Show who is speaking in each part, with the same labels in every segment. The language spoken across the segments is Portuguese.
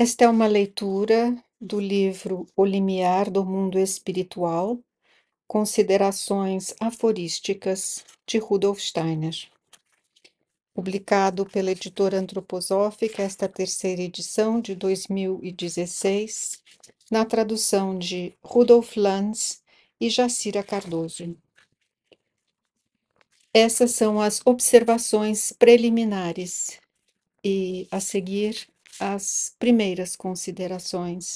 Speaker 1: Esta é uma leitura do livro O Limiar do Mundo Espiritual, Considerações Aforísticas, de Rudolf Steiner. Publicado pela editora antroposófica, esta terceira edição de 2016, na tradução de Rudolf Lanz e Jacira Cardoso. Essas são as observações preliminares e, a seguir, as primeiras considerações.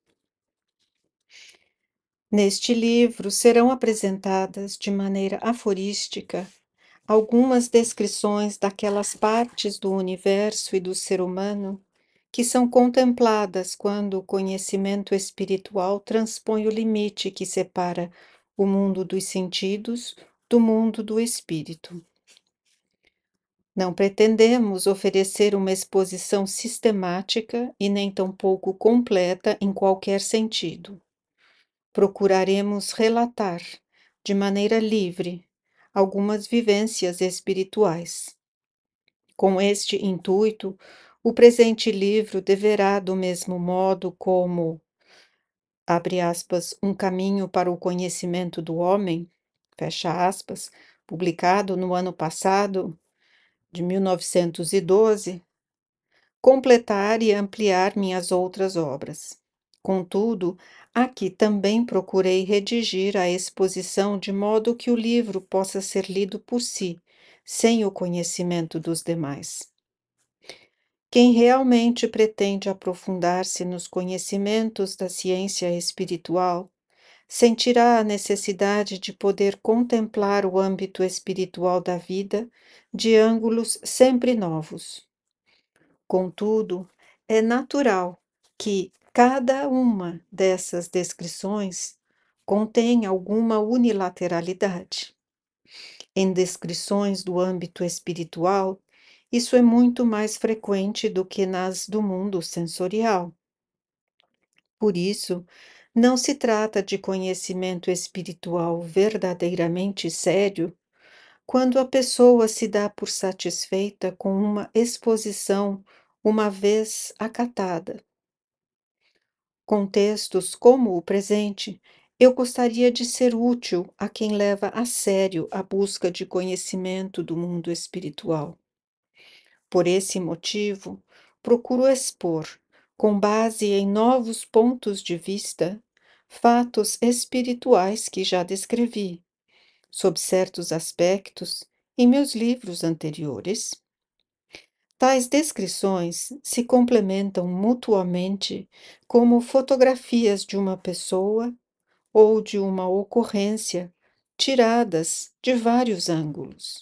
Speaker 1: Neste livro serão apresentadas de maneira aforística algumas descrições daquelas partes do universo e do ser humano que são contempladas quando o conhecimento espiritual transpõe o limite que separa o mundo dos sentidos do mundo do espírito. Não pretendemos oferecer uma exposição sistemática e nem tampouco completa em qualquer sentido. Procuraremos relatar, de maneira livre, algumas vivências espirituais. Com este intuito, o presente livro deverá, do mesmo modo como, abre aspas, um caminho para o conhecimento do homem, fecha aspas, publicado no ano passado, de 1912, completar e ampliar minhas outras obras. Contudo, aqui também procurei redigir a exposição de modo que o livro possa ser lido por si, sem o conhecimento dos demais. Quem realmente pretende aprofundar-se nos conhecimentos da ciência espiritual, sentirá a necessidade de poder contemplar o âmbito espiritual da vida de ângulos sempre novos. Contudo, é natural que cada uma dessas descrições contenha alguma unilateralidade. Em descrições do âmbito espiritual, isso é muito mais frequente do que nas do mundo sensorial. Por isso, não se trata de conhecimento espiritual verdadeiramente sério quando a pessoa se dá por satisfeita com uma exposição uma vez acatada. Com textos como o presente, eu gostaria de ser útil a quem leva a sério a busca de conhecimento do mundo espiritual. Por esse motivo, procuro expor, com base em novos pontos de vista, fatos espirituais que já descrevi, sob certos aspectos, em meus livros anteriores. Tais descrições se complementam mutuamente como fotografias de uma pessoa ou de uma ocorrência tiradas de vários ângulos.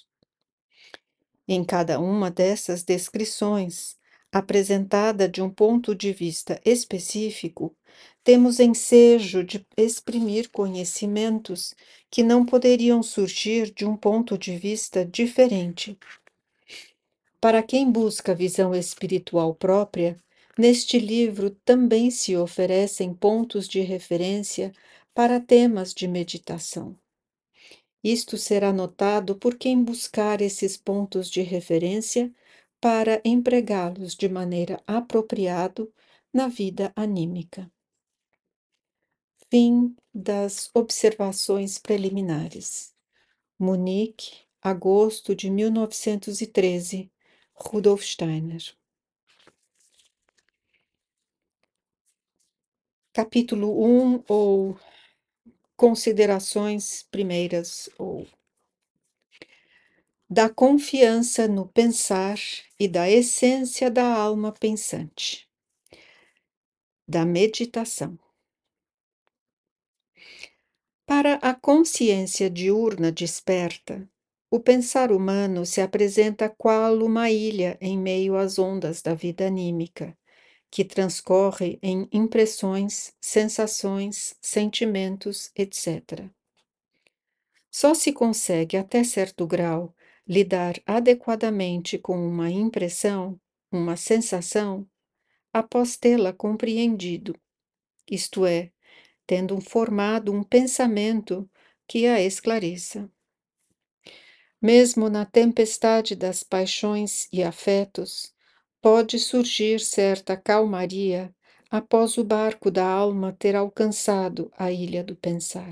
Speaker 1: Em cada uma dessas descrições, apresentada de um ponto de vista específico, temos ensejo de exprimir conhecimentos que não poderiam surgir de um ponto de vista diferente. Para quem busca visão espiritual própria, neste livro também se oferecem pontos de referência para temas de meditação. Isto será notado por quem buscar esses pontos de referência para empregá-los de maneira apropriada na vida anímica. Fim das observações preliminares. Munique, agosto de 1913, Rudolf Steiner. Capítulo 1, ou considerações primeiras, ou da confiança no pensar e da essência da alma pensante, da meditação. Para a consciência diurna desperta, o pensar humano se apresenta qual uma ilha em meio às ondas da vida anímica, que transcorre em impressões, sensações, sentimentos, etc. Só se consegue, até certo grau, lidar adequadamente com uma impressão, uma sensação, após tê-la compreendido, isto é, tendo formado um pensamento que a esclareça. Mesmo na tempestade das paixões e afetos, pode surgir certa calmaria após o barco da alma ter alcançado a ilha do pensar.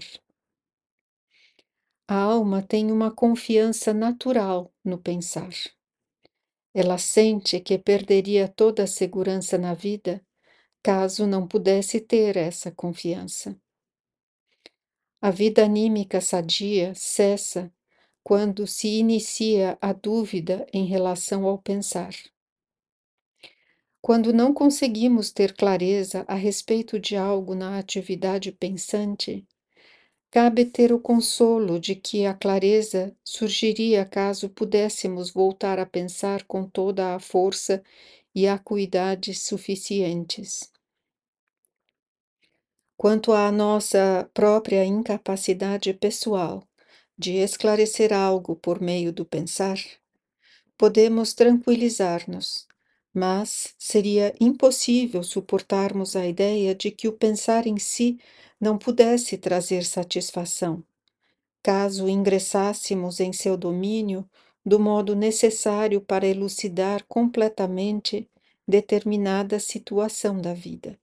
Speaker 1: A alma tem uma confiança natural no pensar. Ela sente que perderia toda a segurança na vida caso não pudesse ter essa confiança. A vida anímica sadia cessa quando se inicia a dúvida em relação ao pensar. Quando não conseguimos ter clareza a respeito de algo na atividade pensante, cabe ter o consolo de que a clareza surgiria caso pudéssemos voltar a pensar com toda a força e acuidade suficientes. Quanto à nossa própria incapacidade pessoal de esclarecer algo por meio do pensar, podemos tranquilizar-nos, mas seria impossível suportarmos a ideia de que o pensar em si não pudesse trazer satisfação, caso ingressássemos em seu domínio do modo necessário para elucidar completamente determinada situação da vida.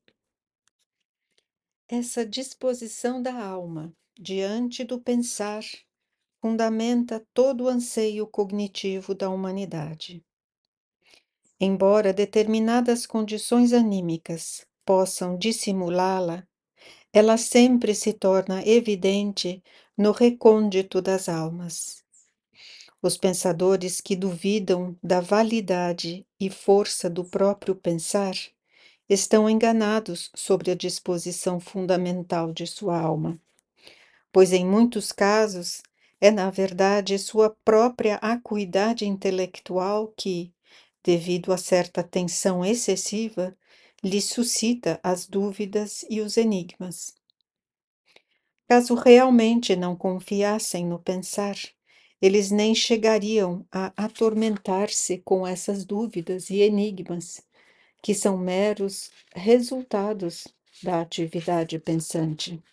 Speaker 1: Essa disposição da alma diante do pensar fundamenta todo o anseio cognitivo da humanidade. Embora determinadas condições anímicas possam dissimulá-la, ela sempre se torna evidente no recôndito das almas. Os pensadores que duvidam da validade e força do próprio pensar estão enganados sobre a disposição fundamental de sua alma, pois em muitos casos é, na verdade, sua própria acuidade intelectual que, devido a certa tensão excessiva, lhe suscita as dúvidas e os enigmas. Caso realmente não confiassem no pensar, eles nem chegariam a atormentar-se com essas dúvidas e enigmas, que são meros resultados da atividade pensante.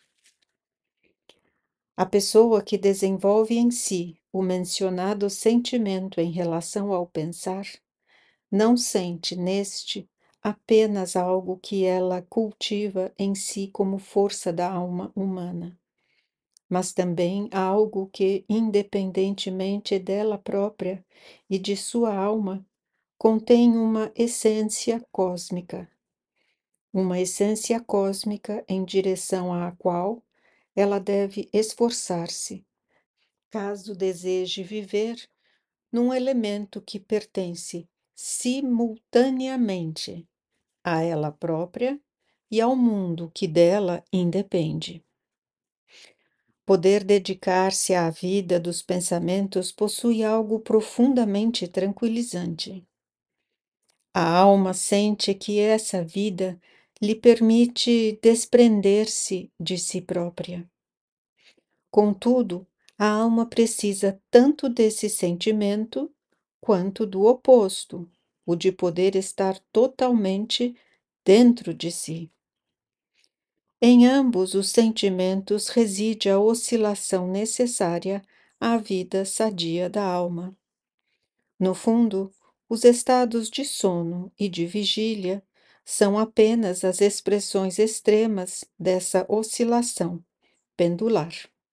Speaker 1: A pessoa que desenvolve em si o mencionado sentimento em relação ao pensar, não sente neste apenas algo que ela cultiva em si como força da alma humana, mas também algo que, independentemente dela própria e de sua alma, contém uma essência cósmica em direção à qual ela deve esforçar-se, caso deseje viver num elemento que pertence simultaneamente a ela própria e ao mundo que dela independe. Poder dedicar-se à vida dos pensamentos possui algo profundamente tranquilizante. A alma sente que essa vida lhe permite desprender-se de si própria. Contudo, a alma precisa tanto desse sentimento quanto do oposto, o de poder estar totalmente dentro de si. Em ambos os sentimentos reside a oscilação necessária à vida sadia da alma. No fundo, os estados de sono e de vigília são apenas as expressões extremas dessa oscilação pendular.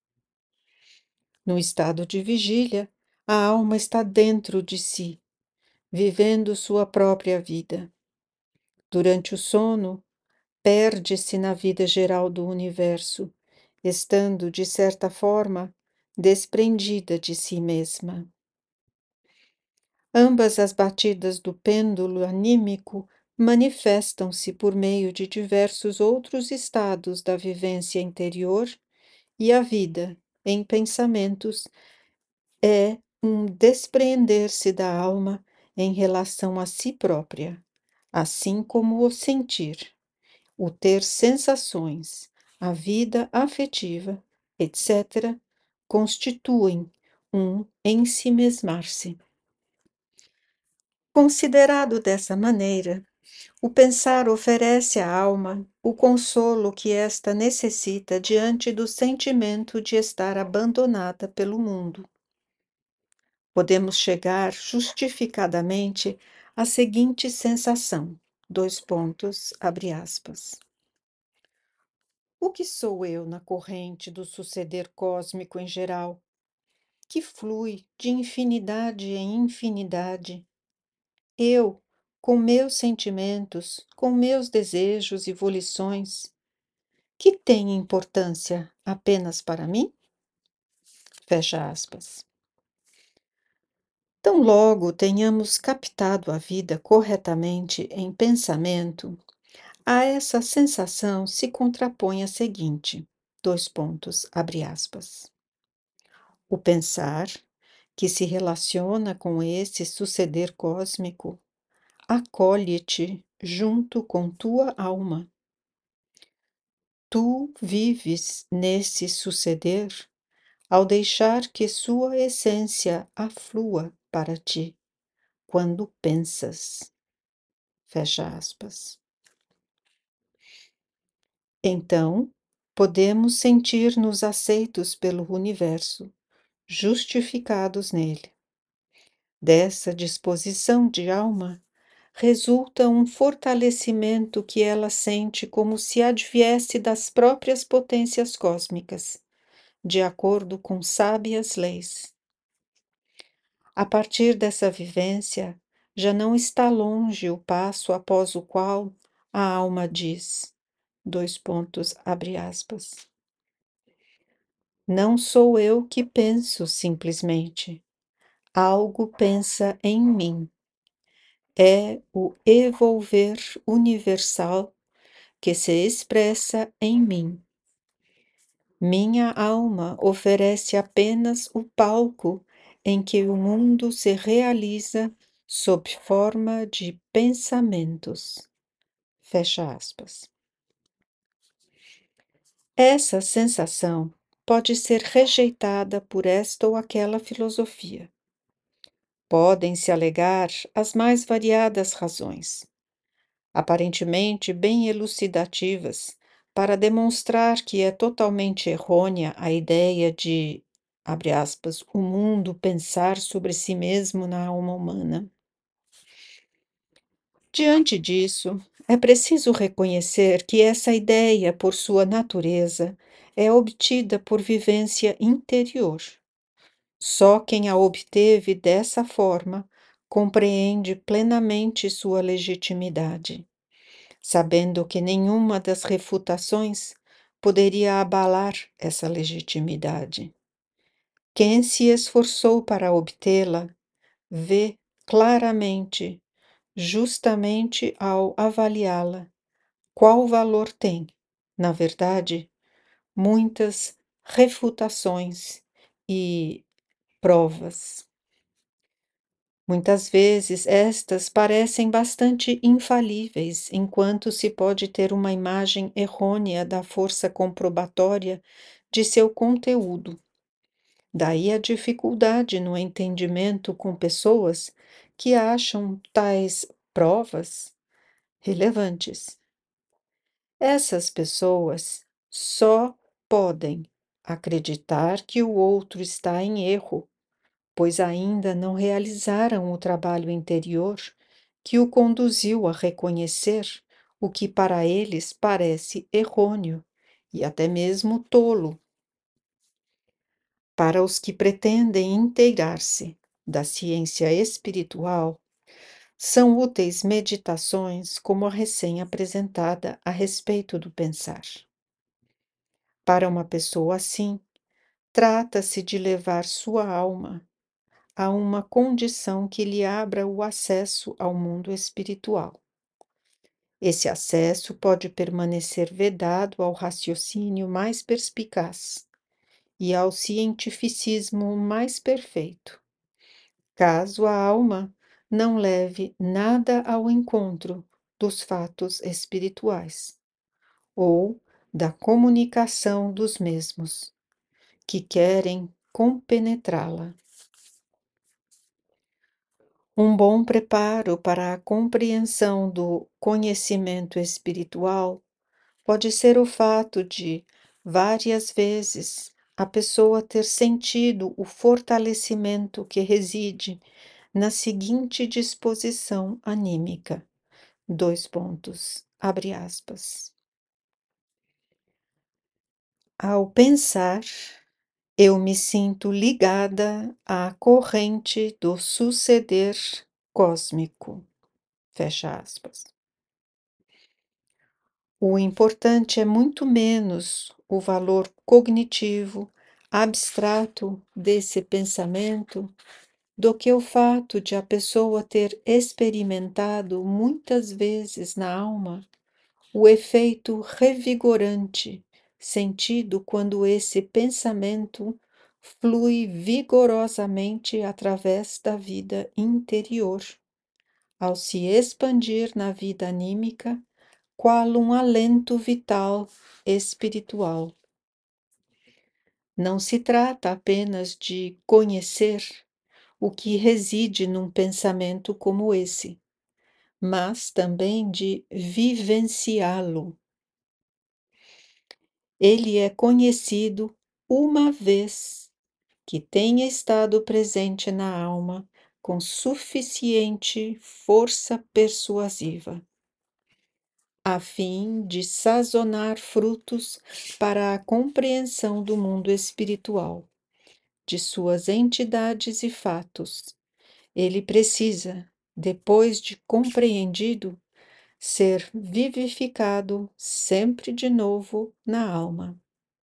Speaker 1: No estado de vigília, a alma está dentro de si, vivendo sua própria vida. Durante o sono, perde-se na vida geral do universo, estando, de certa forma, desprendida de si mesma. Ambas as batidas do pêndulo anímico manifestam-se por meio de diversos outros estados da vivência interior, e a vida, em pensamentos, é um despreender-se da alma em relação a si própria, assim como o sentir, o ter sensações, a vida afetiva, etc., constituem um ensimesmar-se. Considerado dessa maneira, o pensar oferece à alma o consolo que esta necessita diante do sentimento de estar abandonada pelo mundo. Podemos chegar justificadamente a seguinte sensação, dois pontos, abre aspas. O que sou eu na corrente do suceder cósmico em geral, que flui de infinidade em infinidade? Eu, com meus sentimentos, com meus desejos e volições, que tem importância apenas para mim? Fecha aspas. Tão logo tenhamos captado a vida corretamente em pensamento, a essa sensação se contrapõe a seguinte, dois pontos, abre aspas. O pensar, que se relaciona com esse suceder cósmico, acolhe-te junto com tua alma. Tu vives nesse suceder ao deixar que sua essência aflua para ti quando pensas. Fecha aspas. Então, podemos sentir-nos aceitos pelo universo, justificados nele. Dessa disposição de alma, resulta um fortalecimento que ela sente como se adviesse das próprias potências cósmicas, de acordo com sábias leis. A partir dessa vivência, já não está longe o passo após o qual a alma diz, dois pontos, abre aspas. Não sou eu que penso simplesmente. Algo pensa em mim. É o evolver universal que se expressa em mim. Minha alma oferece apenas o palco em que o mundo se realiza sob forma de pensamentos. Fecha aspas. Essa sensação pode ser rejeitada por esta ou aquela filosofia. Podem-se alegar as mais variadas razões, aparentemente bem elucidativas, para demonstrar que é totalmente errônea a ideia de, abre aspas, o mundo pensar sobre si mesmo na alma humana. Diante disso, é preciso reconhecer que essa ideia, por sua natureza, é obtida por vivência interior. Só quem a obteve dessa forma compreende plenamente sua legitimidade, sabendo que nenhuma das refutações poderia abalar essa legitimidade. Quem se esforçou para obtê-la vê claramente, justamente ao avaliá-la, qual valor tem, na verdade, muitas refutações e provas. Muitas vezes estas parecem bastante infalíveis, enquanto se pode ter uma imagem errônea da força comprobatória de seu conteúdo. Daí a dificuldade no entendimento com pessoas que acham tais provas relevantes. Essas pessoas só podem acreditar que o outro está em erro, pois ainda não realizaram o trabalho interior que o conduziu a reconhecer o que para eles parece errôneo e até mesmo tolo. Para os que pretendem inteirar-se da ciência espiritual, são úteis meditações como a recém-apresentada a respeito do pensar. Para uma pessoa assim, trata-se de levar sua alma a uma condição que lhe abra o acesso ao mundo espiritual. Esse acesso pode permanecer vedado ao raciocínio mais perspicaz e ao cientificismo mais perfeito, caso a alma não leve nada ao encontro dos fatos espirituais ou da comunicação dos mesmos, que querem compenetrá-la. Um bom preparo para a compreensão do conhecimento espiritual pode ser o fato de, várias vezes, a pessoa ter sentido o fortalecimento que reside na seguinte disposição anímica. Dois pontos, abre aspas. Ao pensar, eu me sinto ligada à corrente do suceder cósmico. Fecha aspas. O importante é muito menos o valor cognitivo, abstrato desse pensamento do que o fato de a pessoa ter experimentado muitas vezes na alma o efeito revigorante sentido quando esse pensamento flui vigorosamente através da vida interior, ao se expandir na vida anímica, qual um alento vital espiritual. Não se trata apenas de conhecer o que reside num pensamento como esse, mas também de vivenciá-lo. Ele é conhecido uma vez que tenha estado presente na alma com suficiente força persuasiva, a fim de sazonar frutos para a compreensão do mundo espiritual, de suas entidades e fatos. Ele precisa, depois de compreendido, ser vivificado sempre de novo na alma.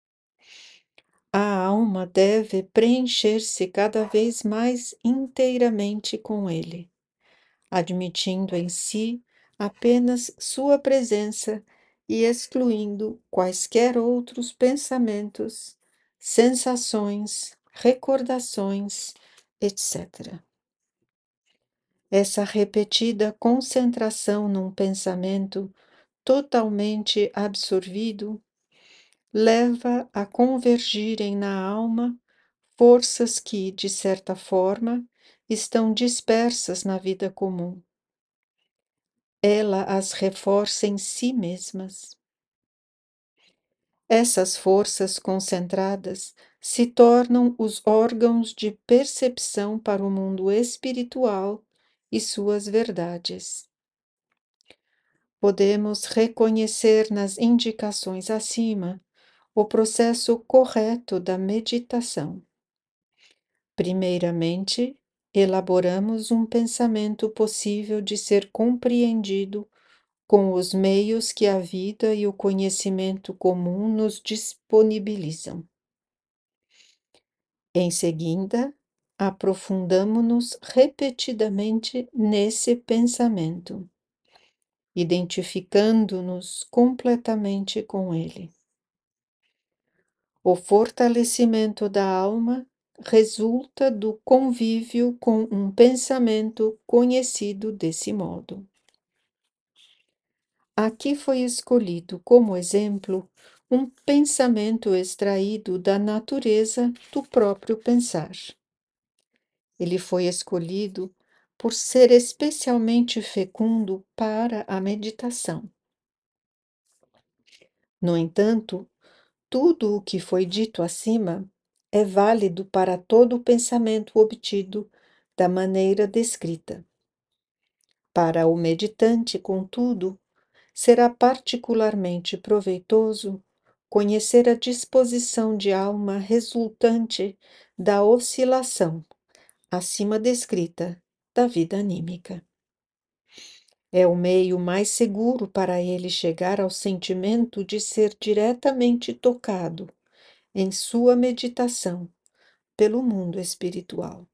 Speaker 1: A alma deve preencher-se cada vez mais inteiramente com ele, admitindo em si apenas sua presença e excluindo quaisquer outros pensamentos, sensações, recordações, etc. Essa repetida concentração num pensamento totalmente absorvido leva a convergirem na alma forças que, de certa forma, estão dispersas na vida comum. Ela as reforça em si mesmas. Essas forças concentradas se tornam os órgãos de percepção para o mundo espiritual e suas verdades. Podemos reconhecer nas indicações acima o processo correto da meditação. Primeiramente, elaboramos um pensamento possível de ser compreendido com os meios que a vida e o conhecimento comum nos disponibilizam. Em seguida, aprofundamo-nos repetidamente nesse pensamento, identificando-nos completamente com ele. O fortalecimento da alma resulta do convívio com um pensamento conhecido desse modo. Aqui foi escolhido como exemplo um pensamento extraído da natureza do próprio pensar. Ele foi escolhido por ser especialmente fecundo para a meditação. No entanto, tudo o que foi dito acima é válido para todo o pensamento obtido da maneira descrita. Para o meditante, contudo, será particularmente proveitoso conhecer a disposição de alma resultante da oscilação, acima descrita, da vida anímica. É o meio mais seguro para ele chegar ao sentimento de ser diretamente tocado, em sua meditação, pelo mundo espiritual.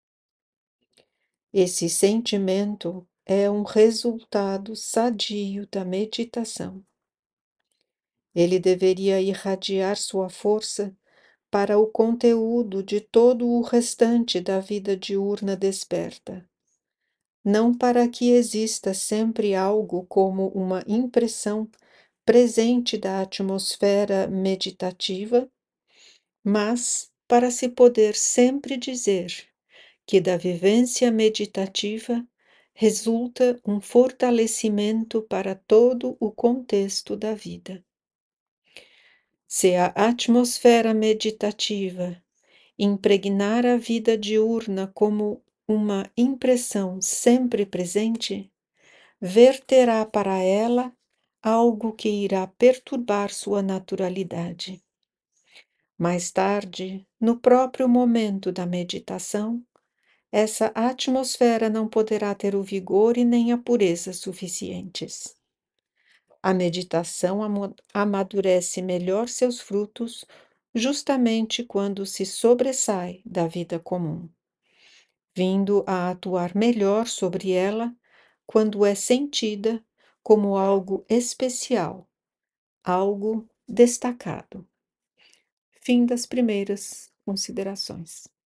Speaker 1: Esse sentimento é um resultado sadio da meditação. Ele deveria irradiar sua força para o conteúdo de todo o restante da vida diurna desperta, não para que exista sempre algo como uma impressão presente da atmosfera meditativa, mas para se poder sempre dizer que da vivência meditativa resulta um fortalecimento para todo o contexto da vida. Se a atmosfera meditativa impregnar a vida diurna como uma impressão sempre presente, verterá para ela algo que irá perturbar sua naturalidade. Mais tarde, no próprio momento da meditação, essa atmosfera não poderá ter o vigor e nem a pureza suficientes. A meditação amadurece melhor seus frutos justamente quando se sobressai da vida comum, vindo a atuar melhor sobre ela quando é sentida como algo especial, algo destacado. Fim das primeiras considerações.